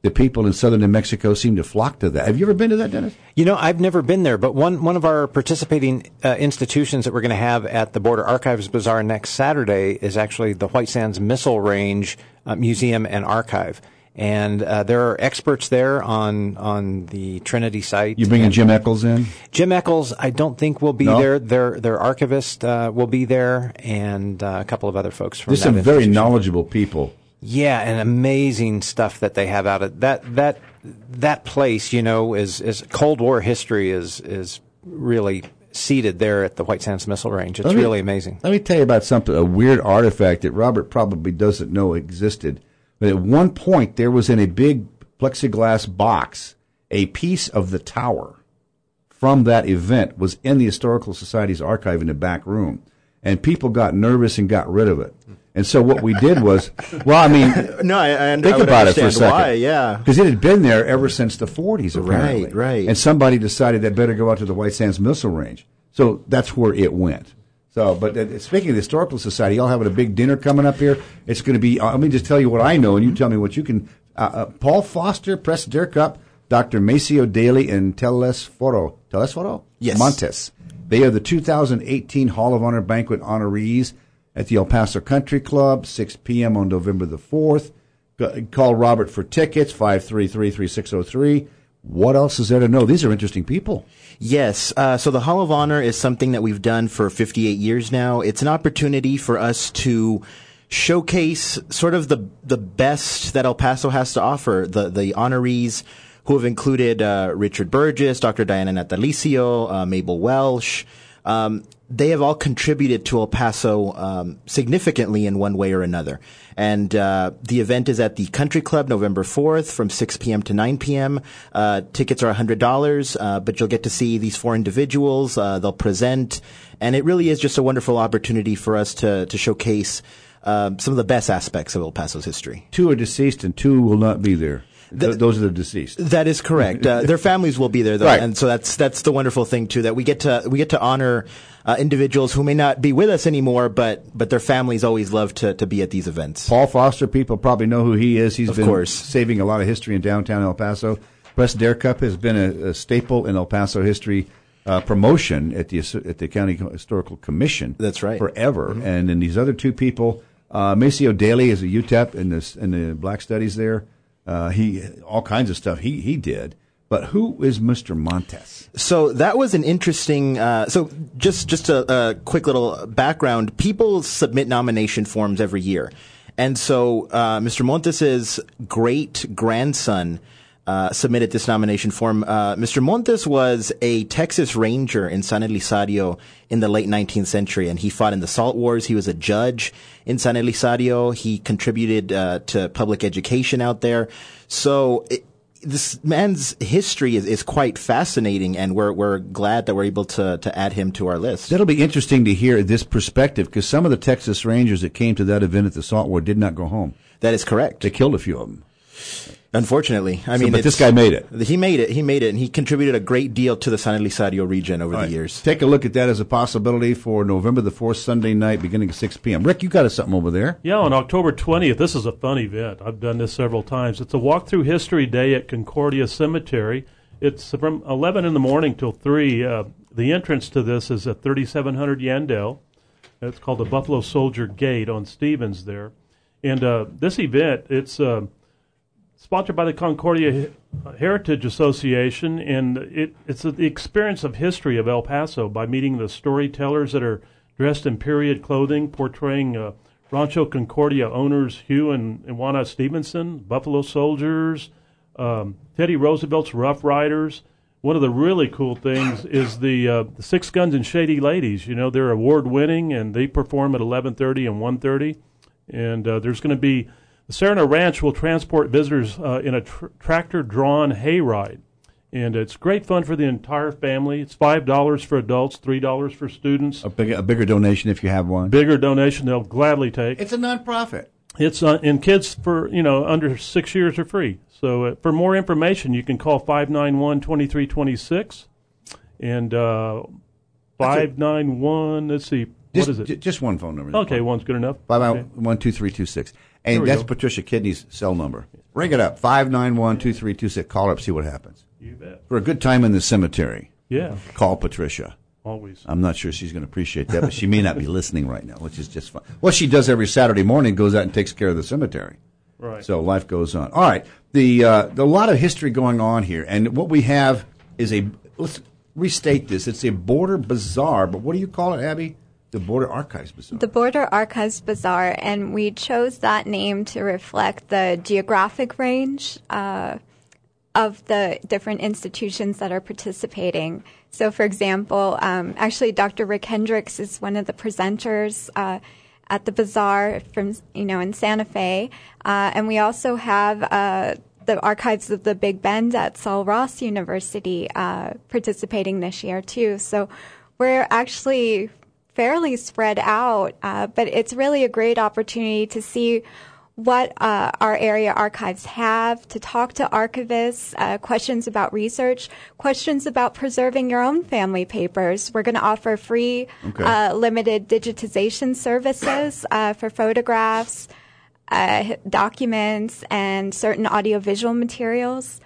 the people in southern New Mexico seem to flock to that. Have you ever been to that, Dennis? You know, I've never been there, but one, one of our participating uh, institutions that we're going to have at the Border Archives Bazaar next Saturday is actually the White Sands Missile Range uh, Museum and Archive. And uh, there are experts there on on the Trinity site. You bringing Jim Eccles in? Jim Eccles, I don't think will be no? there. Their their archivist uh, will be there, and uh, a couple of other folks from There's that some very knowledgeable people. Yeah, and amazing stuff that they have out of that that that place. You know, is is Cold War history is is really seated there at the White Sands Missile Range. It's me, really amazing. Let me tell you about something, a weird artifact that Robert probably doesn't know existed. But at one point, there was in a big plexiglass box a piece of the tower from that event was in the Historical Society's archive in the back room, and people got nervous and got rid of it. And so what we did was, well, I mean, no, I, I, think I would about it for a understand second. why, yeah. Because it had been there ever since the forties, apparently. Right, right. And somebody decided they better go out to the White Sands Missile Range. So that's where it went. So, but uh, speaking of the Historical Society, y'all having a big dinner coming up here. It's going to be, uh, let me just tell you what I know, and you tell me what you can. Uh, uh, Paul Foster, Press Der Cup, Doctor Maceo Daly, and Telesforo. Telesforo? Yes. Montes. They are the two thousand eighteen Hall of Honor Banquet honorees at the El Paso Country Club, six p.m. on November the fourth. Call Robert for tickets, five three three, three six zero three. What else is there to know? These are interesting people. Yes. Uh, so the Hall of Honor is something that we've done for fifty-eight years now. It's an opportunity for us to showcase sort of the the best that El Paso has to offer. The the honorees who have included uh, Richard Burgess, Doctor Diana Natalicio, uh, Mabel Welsh. Um, they have all contributed to El Paso um, significantly in one way or another. And uh, the event is at the Country Club November fourth from six p.m. to nine p.m. Uh, tickets are one hundred dollars, uh, but you'll get to see these four individuals. Uh, they'll present. And it really is just a wonderful opportunity for us to, to showcase um, some of the best aspects of El Paso's history. Two are deceased and two will not be there. Th- those are the deceased. That is correct. Uh, their families will be there, though, right. And so that's that's the wonderful thing too, that we get to we get to honor uh, individuals who may not be with us anymore, but but their families always love to to be at these events. Paul Foster, people probably know who he is. He's of been course. saving a lot of history in downtown El Paso. Press Der Cup has been a, a staple in El Paso history uh, promotion at the at the County Historical Commission. That's right. Forever, Mm-hmm. and then these other two people, uh, Maceo Daly is a U T E P in the in the Black Studies there. Uh, he all kinds of stuff he he did. But who is Mister Montes? So that was an interesting. Uh, so just just a, a quick little background. People submit nomination forms every year, and so uh, Mister Montes's great grandson uh, submitted this nomination form. Uh, Mister Montes was a Texas Ranger in San Elizario in the late nineteenth century, and he fought in the Salt Wars. He was a judge in San Elizario. He contributed uh, to public education out there. So it, this man's history is, is quite fascinating, and we're we're glad that we're able to to add him to our list. That'll be interesting to hear this perspective, because some of the Texas Rangers that came to that event at the Salt War did not go home. That is correct. They killed a few of them. Unfortunately, I so, mean, but this guy made it. He made it. He made it, and he contributed a great deal to the San Elizario region over All the right. years. Take a look at that as a possibility for November the fourth, Sunday night, beginning at six p.m. Rick, you got us something over there. Yeah, on October twentieth, this is a fun event. I've done this several times. It's a walk-through history day at Concordia Cemetery. It's from eleven in the morning till three. Uh, the entrance to this is at thirty-seven hundred Yandell. It's called the Buffalo Soldier Gate on Stevens there. And uh, this event, it's... Uh, sponsored by the Concordia Heritage Association, and it, it's the experience of history of El Paso by meeting the storytellers that are dressed in period clothing, portraying uh, Rancho Concordia owners Hugh and, and Juana Stevenson, Buffalo Soldiers, um, Teddy Roosevelt's Rough Riders. One of the really cool things is the, uh, the Six Guns and Shady Ladies. You know, they're award-winning, and they perform at eleven thirty and one thirty, and uh, there's going to be the Serna Ranch will transport visitors uh, in a tr- tractor-drawn hayride, and it's great fun for the entire family. It's five dollars for adults, three dollars for students. A, big, a bigger donation if you have one. Bigger donation they'll gladly take. It's a nonprofit. It's uh, and kids for you know under six years are free. So uh, for more information, you can call five nine one, two three two six, and uh, five nine one. Let's see. Just, what is it? J- just one phone number. Okay, one's good enough. Five okay. one two three two six, and that's go. Patricia Kidney's cell number. Ring it up, five nine one, two three two six. Call her up, see what happens. You bet. For a good time in the cemetery. Yeah. Call Patricia. Always. I'm not sure she's going to appreciate that, but she may not be listening right now, which is just fine. What she does every Saturday morning, goes out and takes care of the cemetery. Right. So life goes on. All right. The uh, the a lot of history going on here, and what we have is a, let's restate this. It's a border bazaar, but what do you call it, Abby? The Border Archives Bazaar. The Border Archives Bazaar, and we chose that name to reflect the geographic range uh, of the different institutions that are participating. So, for example, um, actually, Doctor Rick Hendricks is one of the presenters uh, at the bazaar from, you know, in Santa Fe, uh, and we also have uh, the Archives of the Big Bend at Sul Ross University uh, participating this year too. So, we're actually fairly spread out, uh, but it's really a great opportunity to see what uh, our area archives have, to talk to archivists, uh, questions about research, questions about preserving your own family papers. We're going to offer free Okay. uh, limited digitization services uh, for photographs, uh, documents, and certain audiovisual materials.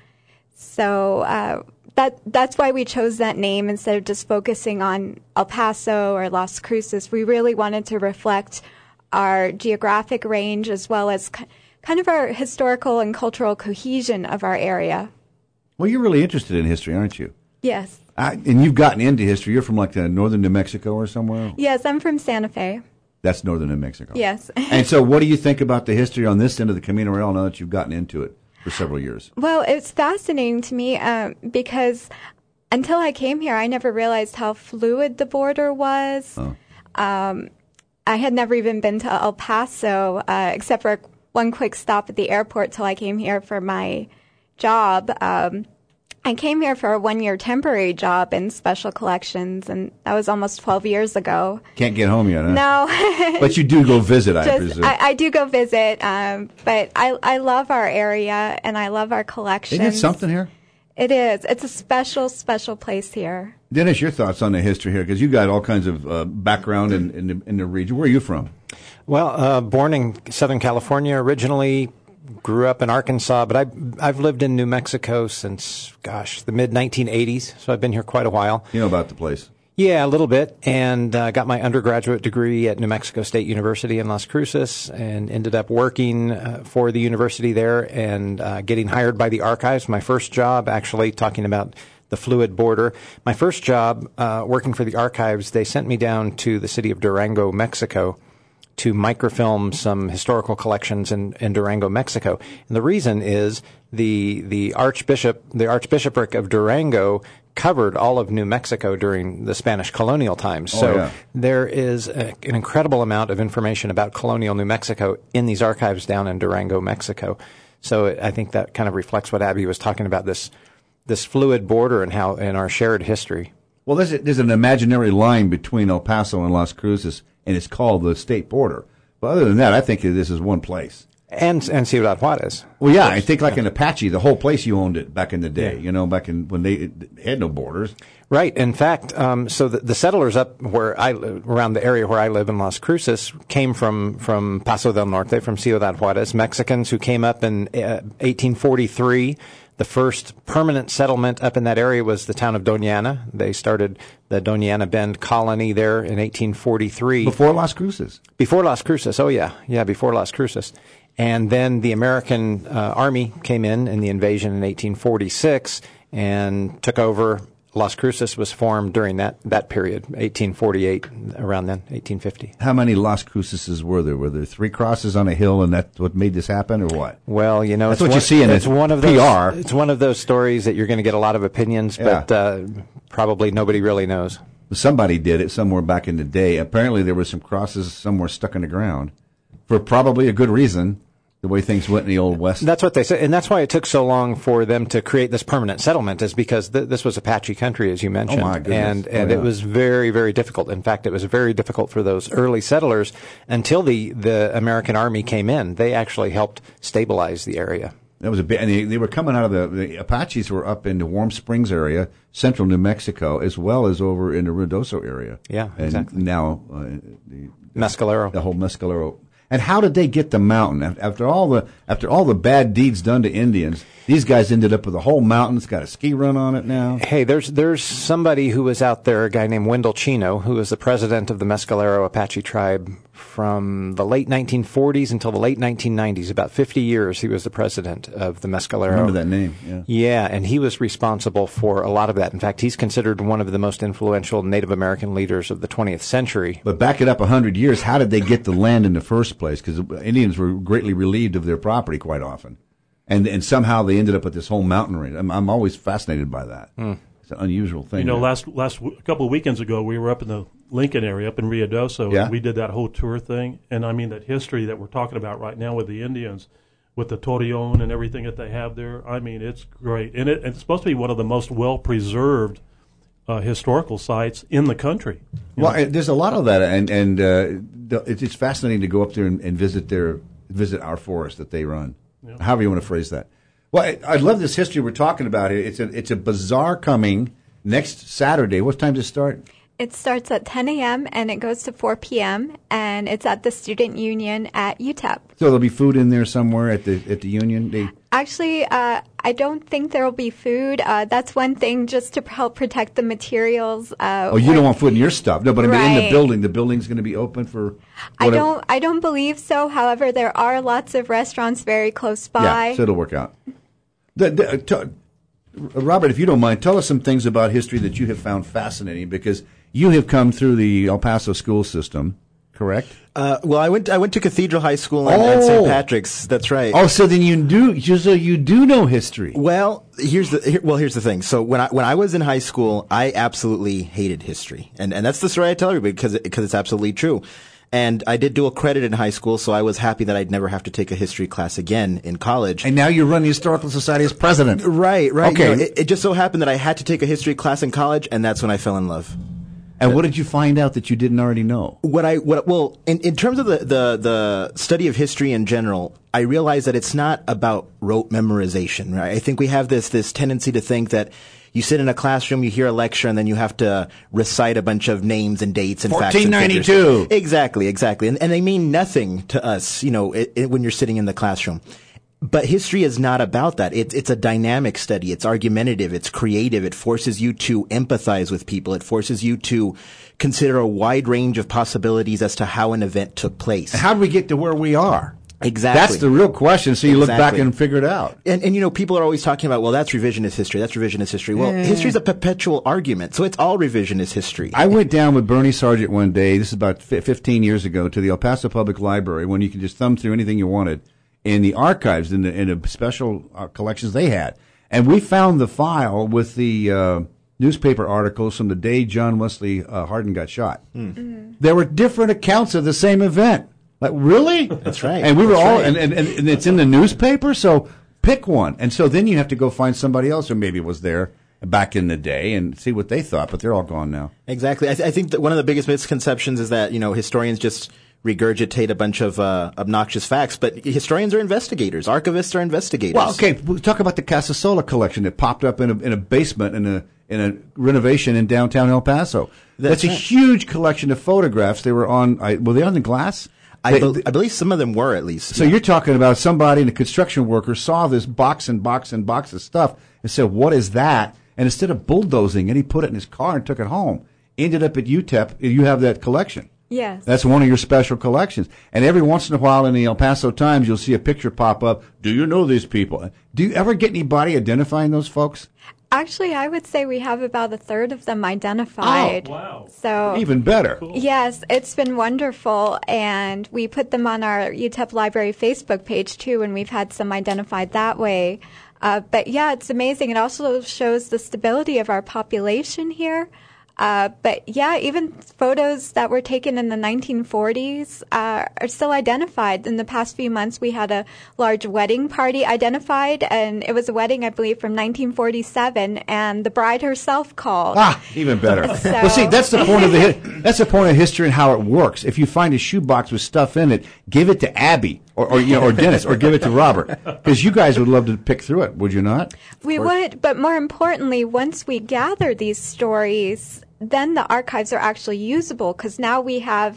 So uh, that that's why we chose that name instead of just focusing on El Paso or Las Cruces. We really wanted to reflect our geographic range as well as k- kind of our historical and cultural cohesion of our area. Well, you're really interested in history, aren't you? Yes. I, and you've gotten into history. You're from like uh, northern New Mexico or somewhere? Yes, I'm from Santa Fe. That's northern New Mexico. Yes. And so what do you think about the history on this end of the Camino Real now that you've gotten into it for several years? Well, it's fascinating to me um, because until I came here, I never realized how fluid the border was. Oh. Um, I had never even been to El Paso, uh, except for one quick stop at the airport till I came here for my job. Um, I came here for a one-year temporary job in special collections, and that was almost twelve years ago. Can't get home yet, huh? No. But you do go visit, I Just, presume. I, I do go visit, um, but I, I love our area, and I love our collections. Isn't it something here? It is. It's a special, special place here. Dennis, your thoughts on the history here, because you got all kinds of uh, background in, in, the, in the region. Where are you from? Well, uh, born in Southern California originally, grew up in Arkansas, but I've, I've lived in New Mexico since, gosh, the mid nineteen eighties, so I've been here quite a while. You know about the place? Yeah, a little bit, and uh, got my undergraduate degree at New Mexico State University in Las Cruces, and ended up working uh, for the university there and uh, getting hired by the archives. My first job, actually, talking about the fluid border. My first job uh, working for the archives, they sent me down to the city of Durango, Mexico, to microfilm some historical collections in, in Durango, Mexico. And the reason is the the archbishop, the Archbishopric of Durango covered all of New Mexico during the Spanish colonial times. Oh, so yeah. there is a, an incredible amount of information about colonial New Mexico in these archives down in Durango, Mexico. So I think that kind of reflects what Abby was talking about, this this fluid border and how in our shared history. Well, there's, a, there's an imaginary line between El Paso and Las Cruces, and it's called the state border. But other than that, I think this is one place. And and Ciudad Juarez. Well, yeah, I think like in Apache, the whole place you owned it back in the day, yeah. you know, back in when they had no borders. Right. In fact, um, so the, the settlers up where I around the area where I live in Las Cruces came from from Paso del Norte, from Ciudad Juarez, Mexicans who came up in uh, eighteen forty-three. The first permanent settlement up in that area was the town of Doñana. They started the Doñana Bend colony there in eighteen forty-three. Before Las Cruces? Before Las Cruces. Oh, yeah. Yeah, before Las Cruces. And then the American uh, Army came in in the invasion in eighteen forty-six and took over. Las Cruces was formed during that, that period, eighteen forty-eight, around then, eighteen fifty. How many Las Cruces were there? Were there three crosses on a hill, and that's what made this happen, or what? Well, you know, that's it's what one, you see in it's it. one of P R. those, it's one of those stories that you're going to get a lot of opinions, Yeah. but uh, probably nobody really knows. Somebody did it somewhere back in the day. Apparently, there were some crosses somewhere stuck in the ground for probably a good reason. The way things went in the Old West. That's what they said, and that's why it took so long for them to create this permanent settlement, is because th- this was Apache country, as you mentioned. Oh, my goodness. And, and oh, yeah. it was very, very difficult. In fact, it was very difficult for those early settlers until the, the American Army came in. They actually helped stabilize the area. That was a bit, and they, they were coming out of the, the Apaches were up in the Warm Springs area, central New Mexico, as well as over in the Ruidoso area. Yeah, and exactly. now, uh, the, Mescalero. The whole Mescalero. And how did they get the mountain? After all the after all the bad deeds done to Indians, these guys ended up with a whole mountain. It's got a ski run on it now. Hey, there's there's somebody who was out there, a guy named Wendell Chino, who was the president of the Mescalero Apache tribe from the late nineteen forties until the late nineteen nineties. About fifty years he was the president of the Mescalero. I remember that name, yeah. Yeah, and he was responsible for a lot of that. In fact, he's considered one of the most influential Native American leaders of the twentieth century. But back it up one hundred years, how did they get the land in the first place? Because Indians were greatly relieved of their property quite often. And and somehow they ended up with this whole mountain range. I'm, I'm always fascinated by that. Mm. It's an unusual thing. You know, there. last last a couple of weekends ago, we were up in the Lincoln area, up in Ruidoso, yeah. and we did that whole tour thing. And I mean, that history that we're talking about right now with the Indians, with the Torreon and everything that they have there, I mean, it's great. And, it, and it's supposed to be one of the most well-preserved uh, historical sites in the country. Well, know? There's a lot of that, and, and uh, it's, it's fascinating to go up there and, and visit their visit our forest that they run. Yeah. However you want to phrase that. Well, I, I love this history we're talking about here. It's a it's a bazaar coming next Saturday. What time does it start? It starts at ten a.m. and it goes to four p.m. and it's at the Student Union at U T E P. So there'll be food in there somewhere at the at the Union? They... Actually, uh, I don't think there will be food. Uh, that's one thing just to help protect the materials. Uh, oh, you don't want food in your stuff. No, but I mean right. in the building. The building's going to be open for whatever. I don't, I don't believe so. However, there are lots of restaurants very close by. Yeah, so it'll work out. The, the, uh, t- Robert, if you don't mind, tell us some things about history that you have found fascinating, because you have come through the El Paso school system, correct? Uh, well, I went I went to Cathedral High School and, oh. and Saint Patrick's. That's right. Oh, so then you do so you do know history. Well, here's the here, well here's the thing. So when I when I was in high school, I absolutely hated history, and and that's the story I tell everybody because it, because it's absolutely true. And I did dual credit in high school, so I was happy that I'd never have to take a history class again in college. And now you run the Historical Society as president. Right, right. Okay. You know, it, it just so happened that I had to take a history class in college, and that's when I fell in love. And what did you find out that you didn't already know? What I what well, in, in terms of the, the, the study of history in general, I realized that it's not about rote memorization. Right? I think we have this this tendency to think that you sit in a classroom, you hear a lecture, and then you have to recite a bunch of names and dates and facts and figures. fourteen ninety-two Exactly, exactly. And, and they mean nothing to us, you know, it, it, when you're sitting in the classroom. But history is not about that. It's, it's a dynamic study. It's argumentative. It's creative. It forces you to empathize with people. It forces you to consider a wide range of possibilities as to how an event took place. How did we get to where we are? Exactly. That's the real question. So you exactly. look back and figure it out. And, and, you know, people are always talking about, well, that's revisionist history. That's revisionist history. Well, yeah. history's a perpetual argument. So it's all revisionist history. I went down with Bernie Sargent one day, this is about fifteen years ago, to the El Paso Public Library when you could just thumb through anything you wanted in the archives, in the, in the special uh, collections they had. And we found the file with the uh, newspaper articles from the day John Wesley uh, Hardin got shot. Mm. Mm-hmm. There were different accounts of the same event. Like, really? That's right. And we were That's all, right. and, and, and it's in the newspaper, so pick one. And so then you have to go find somebody else who maybe was there back in the day and see what they thought, but they're all gone now. Exactly. I, th- I think that one of the biggest misconceptions is that, you know, historians just regurgitate a bunch of uh, obnoxious facts, but historians are investigators. Archivists are investigators. Well, okay, we'll talk about the Casasola collection that popped up in a, in a basement in a in a renovation in downtown El Paso. That's, That's right. a huge collection of photographs. They were on, I, were they on the glass? I, be, I believe some of them were, at least. So yeah. you're talking about somebody, a construction worker, saw this box and box and box of stuff and said, what is that? And instead of bulldozing it, he put it in his car and took it home. Ended up at U T E P. You have that collection. Yes. That's one of your special collections. And every once in a while in the El Paso Times, you'll see a picture pop up. Do you know these people? Do you ever get anybody identifying those folks? Actually, I would say we have about a third of them identified. Oh, wow. So even better. Cool. Yes, it's been wonderful, and we put them on our U T E P Library Facebook page too, and we've had some identified that way. Uh, but yeah, it's amazing. It also shows the stability of our population here. Uh, but yeah, even photos that were taken in the nineteen forties uh, are still identified. In the past few months, we had a large wedding party identified, and it was a wedding, I believe, from nineteen forty-seven, and the bride herself called. Ah, even better. So. Well, see, that's the point of the that's the point of history and how it works. If you find a shoebox with stuff in it, give it to Abby or, or you know, or Dennis, or give it to Robert, because you guys would love to pick through it, would you not? We would, but more importantly, once we gather these stories, then the archives are actually usable, because now we have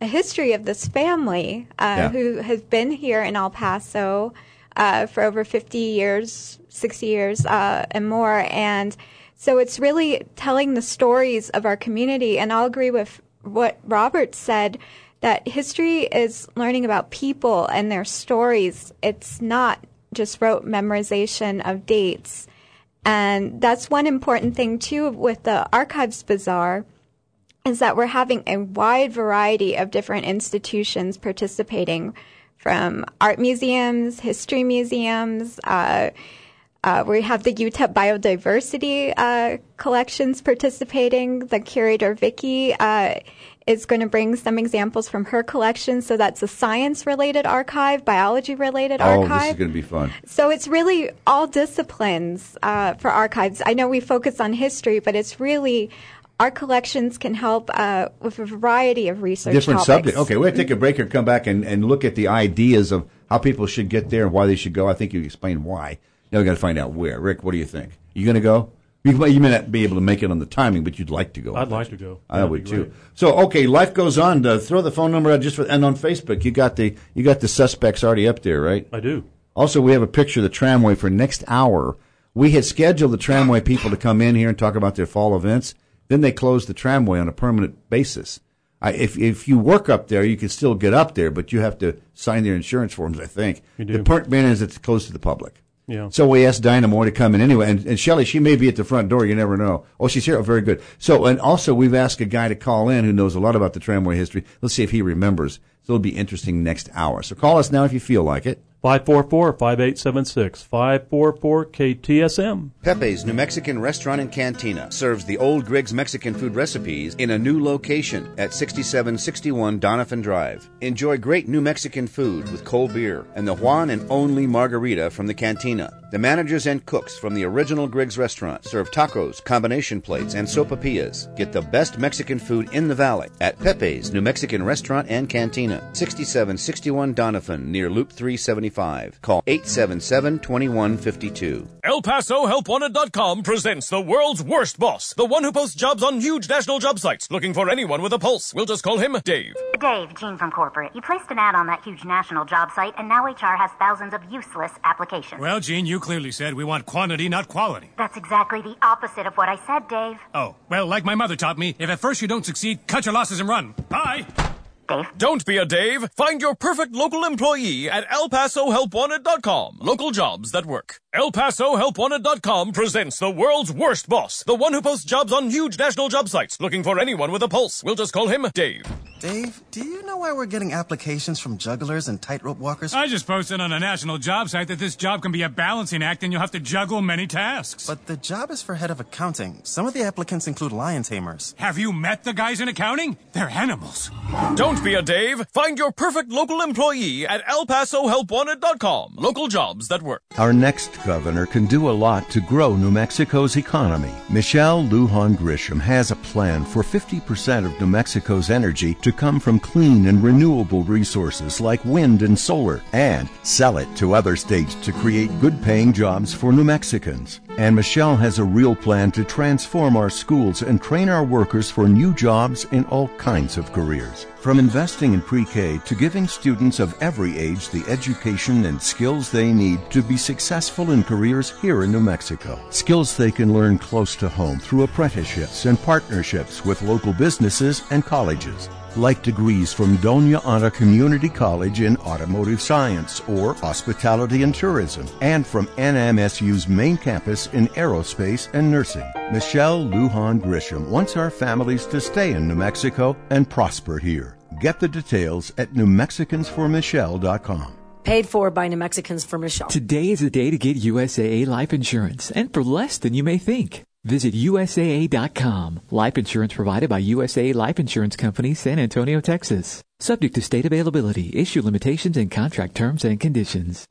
a history of this family uh, Yeah. who has been here in El Paso uh, for over fifty years, sixty years, uh, and more. And so it's really telling the stories of our community. And I'll agree with what Robert said, that history is learning about people and their stories. It's not just rote memorization of dates. And that's one important thing, too, with the Archives Bazaar, is that we're having a wide variety of different institutions participating, from art museums, history museums. Uh, uh, we have the U T E P Biodiversity uh, collections participating. The curator, Vicky, uh, is going to bring some examples from her collection. So that's a science-related archive, biology-related Oh, archive. this is going to be fun. So it's really all disciplines uh, for archives. I know we focus on history, but it's really our collections can help uh, with a variety of research Different topics. subject. Okay, we'll take a break here, come back and, and look at the ideas of how people should get there and why they should go. I think you explained why. Now we've got to find out where. Rick, what do you think? You going to go? You, you may not be able to make it on the timing, but you'd like to go. I'd like to go. I That'd would be too. great. So, okay, life goes on. Uh, throw the phone number out just for, and on Facebook, you got the you got the suspects already up there, right? I do. Also, we have a picture of the tramway for next hour. We had scheduled the tramway people to come in here and talk about their fall events. Then they closed the tramway on a permanent basis. I, if if you work up there, you can still get up there, but you have to sign their insurance forms, I think. You do. The point being is it's closed to the public. Yeah. So we asked Dinah Moore to come in anyway. And, and Shelley, she may be at the front door. You never know. Oh, she's here. Oh, very good. So, and also we've asked a guy to call in who knows a lot about the tramway history. Let's see if he remembers. So it'll be interesting next hour. So call us now if you feel like it. five four four, five eight seven six, five four four K T S M. Pepe's New Mexican Restaurant and Cantina serves the old Griggs Mexican food recipes in a new location at sixty-seven sixty-one Donovan Drive. Enjoy great New Mexican food with cold beer and the Juan and only margarita from the cantina. The managers and cooks from the original Griggs restaurant serve tacos, combination plates, and sopapillas. Get the best Mexican food in the valley at Pepe's New Mexican Restaurant and Cantina, sixty-seven sixty-one Donovan, near Loop three seventy-five. Call eight seven seven, two one five two. El Paso Help Wanted dot com presents the world's worst boss, the one who posts jobs on huge national job sites, looking for anyone with a pulse. We'll just call him Dave. Dave, Gene from corporate. You placed an ad on that huge national job site, and now H R has thousands of useless applications. Well, Gene, you clearly said we want quantity, not quality. That's exactly the opposite of what I said, Dave. Oh, well, like my mother taught me, if at first you don't succeed, cut your losses and run. Bye! Dave? Don't be a Dave. Find your perfect local employee at El Paso Help Wanted dot com. Local jobs that work. El Paso Help Wanted dot com presents the world's worst boss, the one who posts jobs on huge national job sites, looking for anyone with a pulse. We'll just call him Dave. Dave, do you know why we're getting applications from jugglers and tightrope walkers? I just posted on a national job site that this job can be a balancing act and you'll have to juggle many tasks. But the job is for head of accounting. Some of the applicants include lion tamers. Have you met the guys in accounting? They're animals. Don't be a Dave. Find your perfect local employee at El Paso Help Wanted dot com. Local jobs that work. Our next governor can do a lot to grow New Mexico's economy. Michelle Lujan Grisham has a plan for fifty percent of New Mexico's energy to come from clean and renewable resources like wind and solar, and sell it to other states to create good-paying jobs for New Mexicans. And Michelle has a real plan to transform our schools and train our workers for new jobs in all kinds of careers. From investing in pre-K to giving students of every age the education and skills they need to be successful in careers here in New Mexico. Skills they can learn close to home through apprenticeships and partnerships with local businesses and colleges. Like degrees from Doña Ana Community College in Automotive Science or Hospitality and Tourism, and from N M S U's main campus in Aerospace and Nursing. Michelle Lujan Grisham wants our families to stay in New Mexico and prosper here. Get the details at New Mexicans for Michelle dot com. Paid for by New Mexicans for Michelle. Today is the day to get U S A A life insurance, and for less than you may think. Visit U S A A dot com. Life insurance provided by U S A A Life Insurance Company, San Antonio, Texas. Subject to state availability, issue limitations, and contract terms and conditions.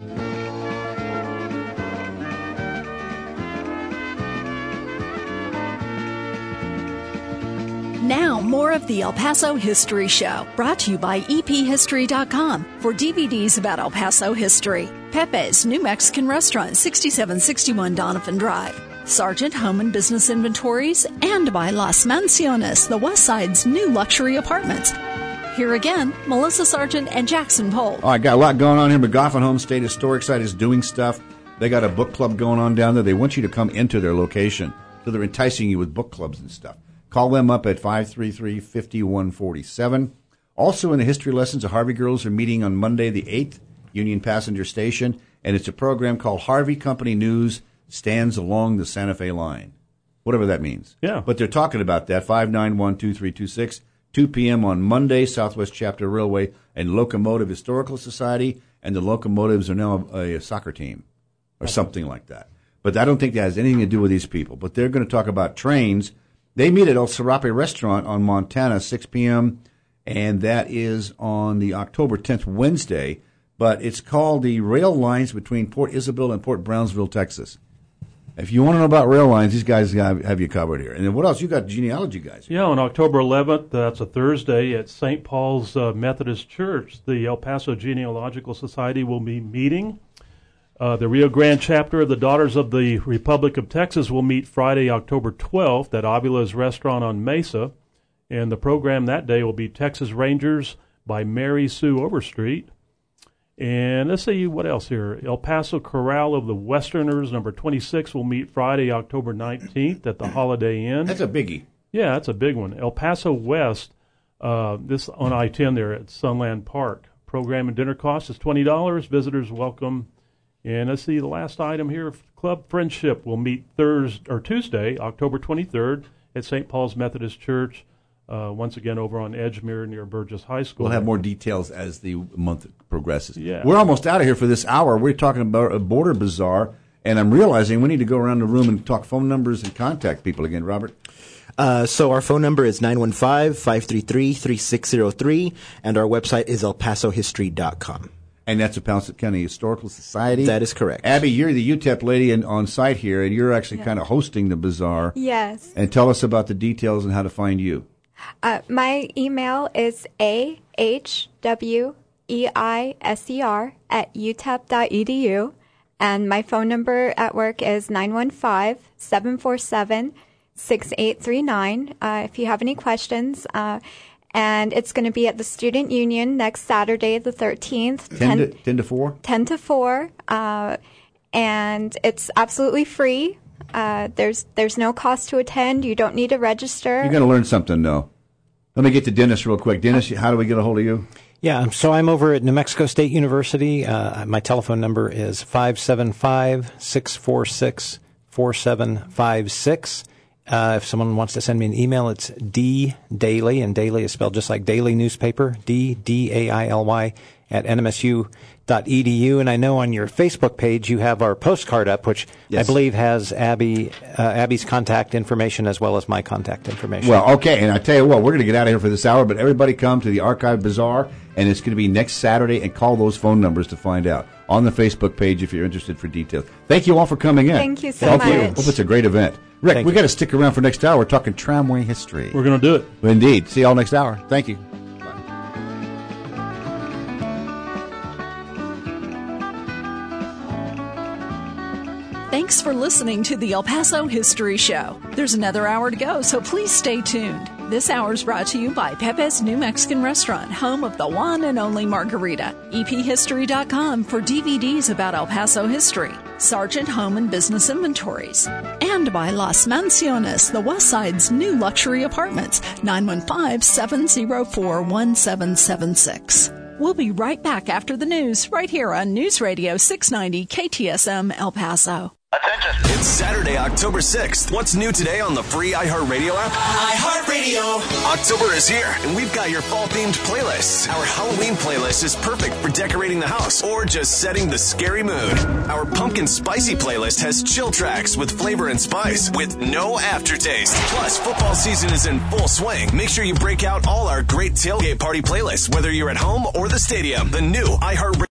Now, more of the El Paso History Show, brought to you by E P history dot com for D V Ds about El Paso history. Pepe's New Mexican Restaurant, sixty-seven sixty-one Donovan Drive. Sargent Home and Business Inventories, and by Las Mansiones, the West Side's new luxury apartments. here again, Melissa Sargent and Jackson Pohl. All right, got a lot going on here. McGoffin Home State Historic Site is doing stuff. They got a book club going on down there. They want you to come into their location, so they're enticing you with book clubs and stuff. Call them up at five three three, five one four seven. Also in the history lessons, the Harvey girls are meeting on Monday the eighth, Union Passenger Station, and it's a program called Harvey Company News Stands Along the Santa Fe Line. Whatever that means. Yeah. But they're talking about that, five nine one, two three two six, two p.m. on Monday, Southwest Chapter Railway and Locomotive Historical Society, and the locomotives are now a, a soccer team or something like that. But I don't think that has anything to do with these people. But they're going to talk about trains. They meet at El Serape Restaurant on Montana, six p.m., and that is on the October tenth, Wednesday. But it's called the Rail Lines Between Port Isabel and Port Brownsville, Texas. If you want to know about rail lines, these guys have, have you covered here. And then what else? You got genealogy guys. Yeah, on October eleventh, that's a Thursday, at Saint Paul's uh, Methodist Church, the El Paso Genealogical Society will be meeting. Uh, the Rio Grande chapter of the Daughters of the Republic of Texas will meet Friday, October twelfth at Avila's Restaurant on Mesa. And the program that day will be Texas Rangers by Mary Sue Overstreet. And let's see what else here. El Paso Corral of the Westerners, number twenty-six, will meet Friday, October nineteenth at the Holiday Inn. That's a biggie. Yeah, that's a big one. El Paso West, uh, this on I ten there at Sunland Park. Program and dinner cost is twenty dollars. Visitors welcome. And let's see the last item here. Club Friendship will meet Thursday or Tuesday, October twenty-third at Saint Paul's Methodist Church. Uh, once again, over on Edgemere near Burgess High School. We'll have more details as the month progresses. Yeah. We're almost out of here for this hour. We're talking about a border bazaar, and I'm realizing we need to go around the room and talk phone numbers and contact people again, Robert. Uh, so our phone number is nine one five, five three three, three six zero three, and our website is el paso history dot com. And that's the Pouncett County Historical Society? That is correct. Abby, you're the U T E P lady in, on site here, and you're actually Yeah. kind of hosting the bazaar. Yes. And tell us about the details and how to find you. Uh, my email is a h w e i s e r at u t e p dot e d u, and my phone number at work is nine one five, seven four seven, six eight three nine uh, if you have any questions. Uh, and it's going to be at the Student Union next Saturday, the thirteenth. ten, ten, to, ten to four? ten to four. Uh, and it's absolutely free. Uh, there's there's no cost to attend. You don't need to register. You're going to learn something, though. Let me get to Dennis real quick. Dennis, how do we get a hold of you? Yeah, so I'm over at New Mexico State University. Uh, my telephone number is five seven five, six four six, four seven five six. Uh, if someone wants to send me an email, it's D Daily, and Daily is spelled just like daily newspaper, D D A I L Y, at N M S U dot E D U. And I know on your Facebook page you have our postcard up, which yes. I believe has Abby uh, Abby's contact information as well as my contact information. Well, okay, and I tell you what, we're going to get out of here for this hour, but everybody come to the Archive Bazaar, and it's going to be next Saturday, and call those phone numbers to find out on the Facebook page if you're interested for details. Thank you all for coming in. Thank you so Hope much. You, hope it's a great event. Rick, Thank we you. got to stick around for next hour. We're talking tramway history. We're going to do it. Indeed. See you all next hour. Thank you. Thanks for listening to the El Paso History Show. There's another hour to go, so please stay tuned. This hour is brought to you by Pepe's New Mexican Restaurant, home of the one and only margarita. E P history dot com for D V Ds about El Paso history. Sargent Home and Business Inventories. And by Las Mansiones, the West Side's new luxury apartments, nine one five, seven zero four, one seven seven six. We'll be right back after the news, right here on News Radio six ninety K T S M El Paso. Attention. It's Saturday, October sixth. What's new today on the free iHeartRadio app? iHeartRadio. October is here, and we've got your fall-themed playlists. Our Halloween playlist is perfect for decorating the house or just setting the scary mood. Our pumpkin spicy playlist has chill tracks with flavor and spice with no aftertaste. Plus, football season is in full swing. Make sure you break out all our great tailgate party playlists, whether you're at home or the stadium. The new iHeartRadio